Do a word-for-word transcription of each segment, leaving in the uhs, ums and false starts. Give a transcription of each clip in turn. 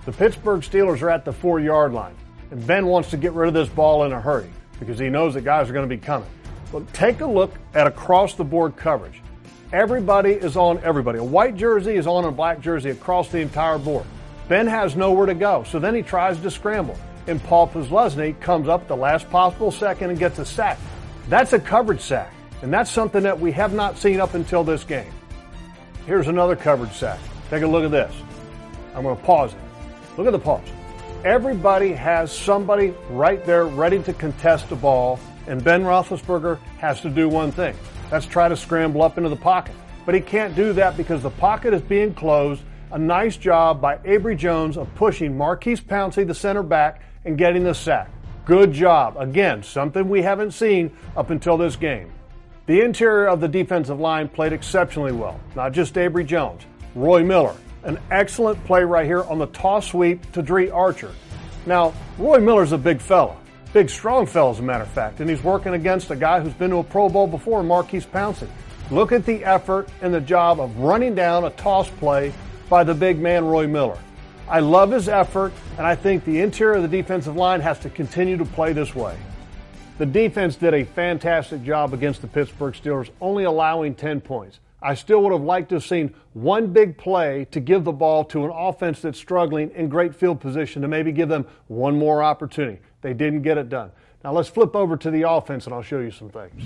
The Pittsburgh Steelers are at the four-yard line, and Ben wants to get rid of this ball in a hurry because he knows that guys are going to be coming. But take a look at across-the-board coverage. Everybody is on everybody. A white jersey is on a black jersey across the entire board. Ben has nowhere to go, so then he tries to scramble, and Paul Posluszny comes up at the last possible second and gets a sack. That's a coverage sack, and that's something that we have not seen up until this game. Here's another coverage sack. Take a look at this. I'm going to pause it. Look at the pause. Everybody has somebody right there ready to contest the ball, and Ben Roethlisberger has to do one thing. That's try to scramble up into the pocket. But he can't do that because the pocket is being closed. A nice job by Abry Jones of pushing Maurkice Pouncey, the center back, and getting the sack. Good job. Again, something we haven't seen up until this game. The interior of the defensive line played exceptionally well. Not just Abry Jones. Roy Miller. An excellent play right here on the toss sweep to Dre Archer. Now, Roy Miller's a big fella. Big, strong fella, as a matter of fact. And he's working against a guy who's been to a Pro Bowl before, Maurkice Pouncey. Look at the effort and the job of running down a toss play by the big man, Roy Miller. I love his effort, and I think the interior of the defensive line has to continue to play this way. The defense did a fantastic job against the Pittsburgh Steelers, only allowing ten points. I still would have liked to have seen one big play to give the ball to an offense that's struggling in great field position to maybe give them one more opportunity. They didn't get it done. Now let's flip over to the offense and I'll show you some things.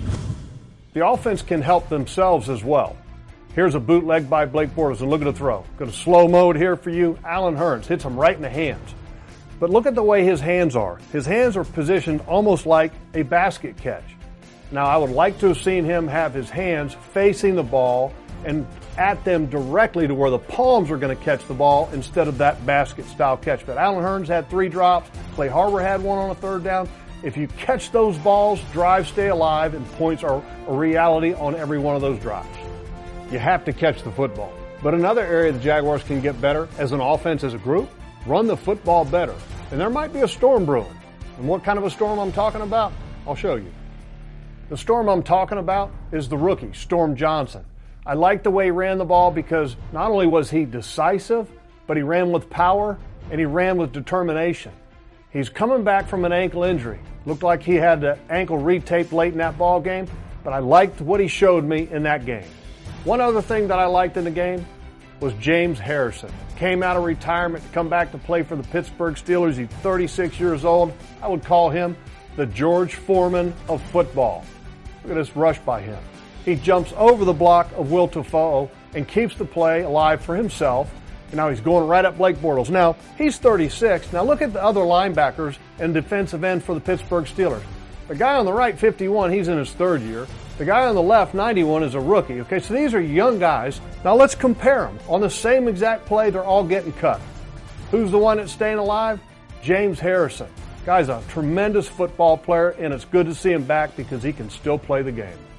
The offense can help themselves as well. Here's a bootleg by Blake Bortles, and look at the throw. Got a slow mode here for you. Allen Hurns hits him right in the hands. But look at the way his hands are. His hands are positioned almost like a basket catch. Now, I would like to have seen him have his hands facing the ball and at them directly to where the palms are going to catch the ball instead of that basket-style catch. But Allen Hurns had three drops. Clay Harbor had one on a third down. If you catch those balls, drives stay alive, and points are a reality on every one of those drives. You have to catch the football. But another area the Jaguars can get better as an offense, as a group, run the football better. And there might be a storm brewing. And what kind of a storm I'm talking about? I'll show you. The storm I'm talking about is the rookie, Storm Johnson. I like the way he ran the ball because not only was he decisive, but he ran with power and he ran with determination. He's coming back from an ankle injury. Looked like he had the ankle retaped late in that ball game, but I liked what he showed me in that game. One other thing that I liked in the game was James Harrison. Came out of retirement to come back to play for the Pittsburgh Steelers. He's thirty-six years old. I would call him the George Foreman of football. Look at this rush by him. He jumps over the block of Will Tufo and keeps the play alive for himself. And now he's going right at Blake Bortles. Now, he's thirty-six. Now look at the other linebackers and defensive end for the Pittsburgh Steelers. The guy on the right, fifty-one, he's in his third year. The guy on the left, ninety-one, is a rookie. Okay, so these are young guys. Now let's compare them. On the same exact play, they're all getting cut. Who's the one that's staying alive? James Harrison. Guy's a tremendous football player, and it's good to see him back because he can still play the game.